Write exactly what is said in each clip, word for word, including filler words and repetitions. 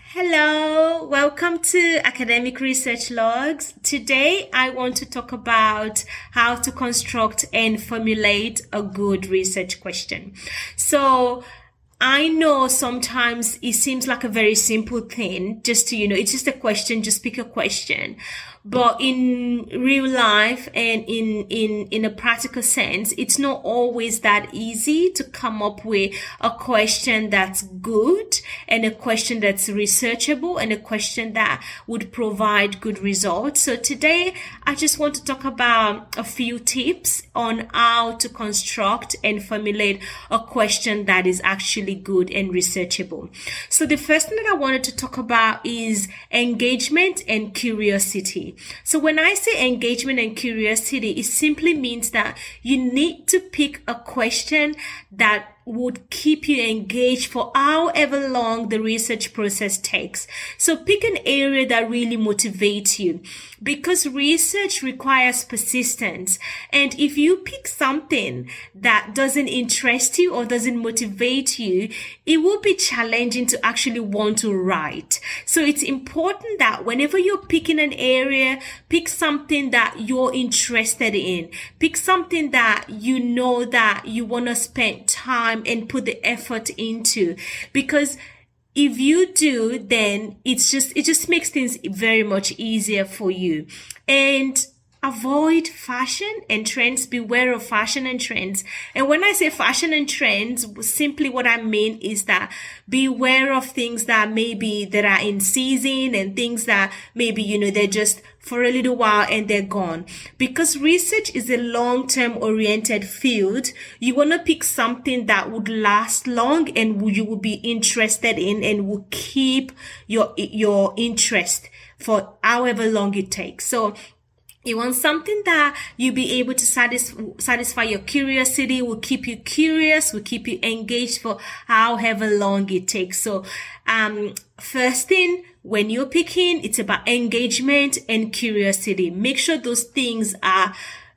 Hello, welcome to Academic Research Logs. Today I want to talk about how to construct and formulate a good research question. So I know sometimes it seems like a very simple thing, just to, you know, it's just a question, just pick a question. But in real life and in, in, in a practical sense, it's not always that easy to come up with a question that's good and a question that's researchable and a question that would provide good results. So today, I just want to talk about a few tips on how to construct and formulate a question that is actually good and researchable. So the first thing that I wanted to talk about is engagement and curiosity. So when I say engagement and curiosity, it simply means that you need to pick a question that would keep you engaged for however long the research process takes. So pick an area that really motivates you, because research requires persistence. And if you pick something that doesn't interest you or doesn't motivate you, it will be challenging to actually want to write. So it's important that whenever you're picking an area, pick something that you're interested in. Pick something that you know that you want to spend time and put the effort into, because if you do, then it's just, it just makes things very much easier for you. And avoid fashion and trends. Beware of fashion and trends. And when I say fashion and trends, simply what I mean is that beware of things that maybe that are in season and things that maybe, you know, they're just for a little while and they're gone. Because research is a long-term oriented field, you want to pick something that would last long and you will be interested in and will keep your, your interest for however long it takes. So you want something that you'll be able to satisfy, satisfy your curiosity, will keep you curious, will keep you engaged for however long it takes. So, um, first thing, when you're picking, it's about engagement and curiosity. Make sure those things are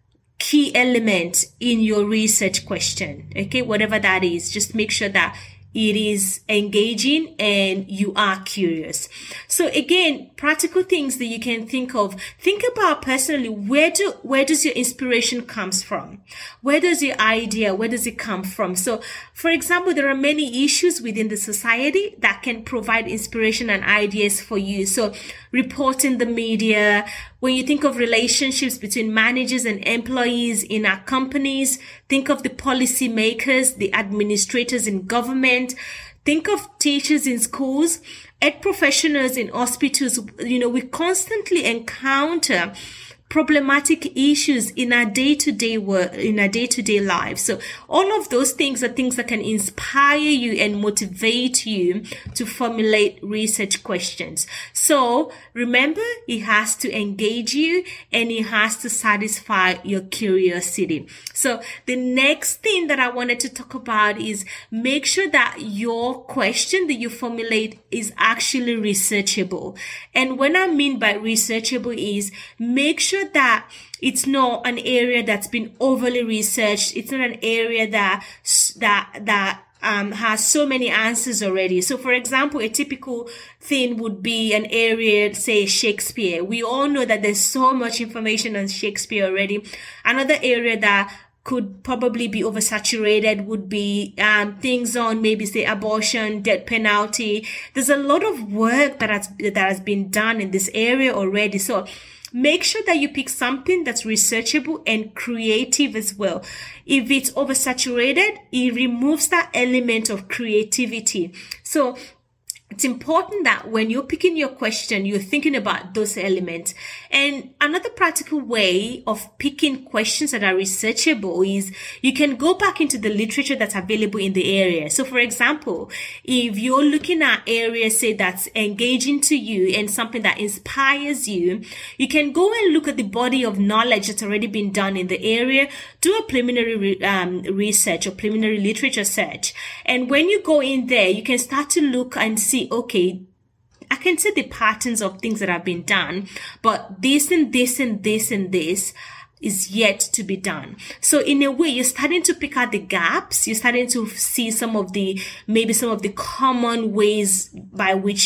key elements in your research question. Okay. Whatever that is, just make sure that it is engaging and you are curious. So again, practical things that you can think of. Think about personally, where do, where does your inspiration comes from? Where does your idea, where does it come from? So for example, there are many issues within the society that can provide inspiration and ideas for you. So reporting the media, when you think of relationships between managers and employees in our companies, think of the policy makers, the administrators in government, think of teachers in schools, ed professionals in hospitals. You know, we constantly encounter problematic issues in our day-to-day work, in our day-to-day lives. So all of those things are things that can inspire you and motivate you to formulate research questions. So remember, it has to engage you and it has to satisfy your curiosity. So the next thing that I wanted to talk about is make sure that your question that you formulate is actually researchable. And what I mean by researchable is make sure that it's not an area that's been overly researched. It's not an area that, that, that, um, has so many answers already. So for example, a typical thing would be an area, say Shakespeare. We all know that there's so much information on Shakespeare already. Another area that could probably be oversaturated would be um things on maybe say abortion, death penalty. There's a lot of work that has that has been done in this area already. So make sure that you pick something that's researchable and creative as well. If it's oversaturated, it removes that element of creativity. So it's important that when you're picking your question, you're thinking about those elements. And another practical way of picking questions that are researchable is you can go back into the literature that's available in the area. So for example, if you're looking at areas, say, that's engaging to you and something that inspires you, you can go and look at the body of knowledge that's already been done in the area, do a preliminary re- um, research or preliminary literature search. And when you go in there, you can start to look and see, okay, I can see the patterns of things that have been done, but this and this and this and this is yet to be done. So in a way, you're starting to pick out the gaps. You're starting to see some of the, maybe some of the common ways by which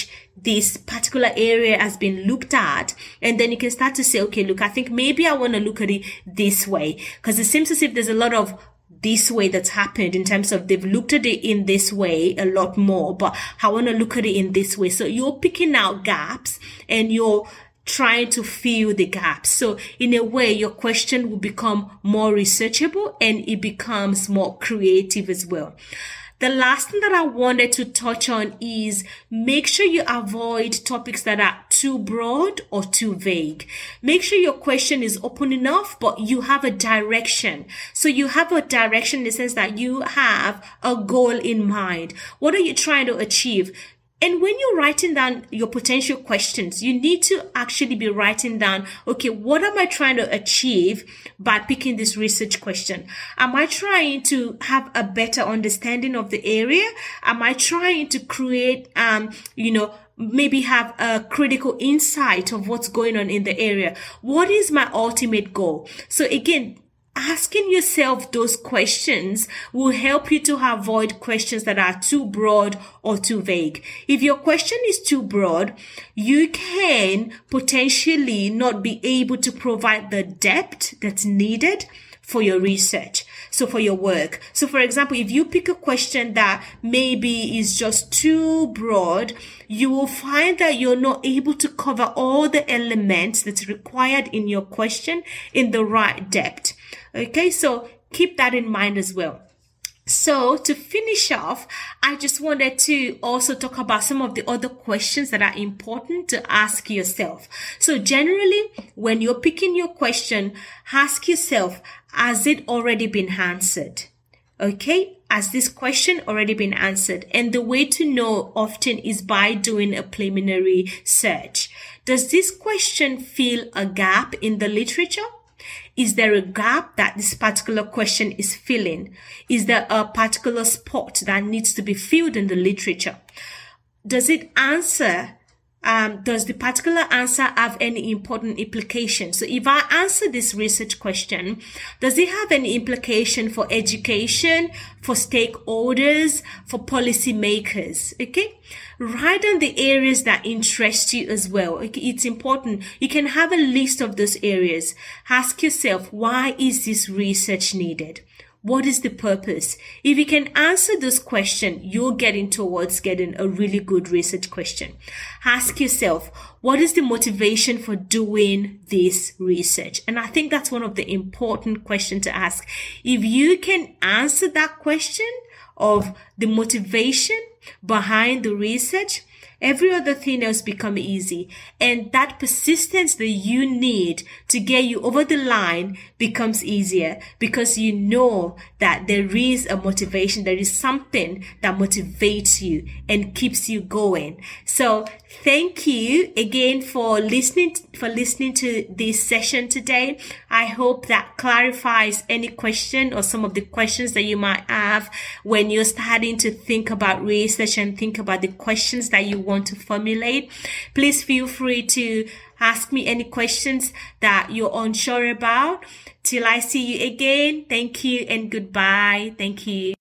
this particular area has been looked at, and then you can start to say, okay, look, I think maybe I want to look at it this way, because it seems as if there's a lot of this way that's happened in terms of they've looked at it in this way a lot more, but I want to look at it in this way. So you're picking out gaps and you're trying to fill the gaps. So in a way, your question will become more researchable and it becomes more creative as well. The last thing that I wanted to touch on is make sure you avoid topics that are too broad or too vague. Make sure your question is open enough, but you have a direction. So you have a direction in the sense that you have a goal in mind. What are you trying to achieve? And when you're writing down your potential questions, you need to actually be writing down, okay, what am I trying to achieve by picking this research question? Am I trying to have a better understanding of the area? Am I trying to create, um, you know, maybe have a critical insight of what's going on in the area? What is my ultimate goal? So again, asking yourself those questions will help you to avoid questions that are too broad or too vague. If your question is too broad, you can potentially not be able to provide the depth that's needed for your research. So for your work. So for example, if you pick a question that maybe is just too broad, you will find that you're not able to cover all the elements that's required in your question in the right depth. Okay, so keep that in mind as well. So to finish off, I just wanted to also talk about some of the other questions that are important to ask yourself. So generally, when you're picking your question, ask yourself, has it already been answered? Okay, has this question already been answered? And the way to know often is by doing a preliminary search. Does this question fill a gap in the literature? Is there a gap that this particular question is filling? Is there a particular spot that needs to be filled in the literature? Does it answer, um, does the particular answer have any important implication? So if I answer this research question, does it have any implication for education, for stakeholders, for policymakers? Okay. Write down the areas that interest you as well. Okay, it's important. You can have a list of those areas. Ask yourself, why is this research needed? What is the purpose? If you can answer this question, you're getting towards getting a really good research question. Ask yourself, what is the motivation for doing this research? And I think that's one of the important questions to ask. If you can answer that question of the motivation behind the research, every other thing else become easy. And that persistence that you need to get you over the line becomes easier because you know that there is a motivation, there is something that motivates you and keeps you going. So thank you again for listening, for listening to this session today. I hope that clarifies any question or some of the questions that you might have when you're starting to think about research and think about the questions that you want to formulate. Please feel free to ask me any questions that you're unsure about. Till I see you again, thank you and goodbye. Thank you.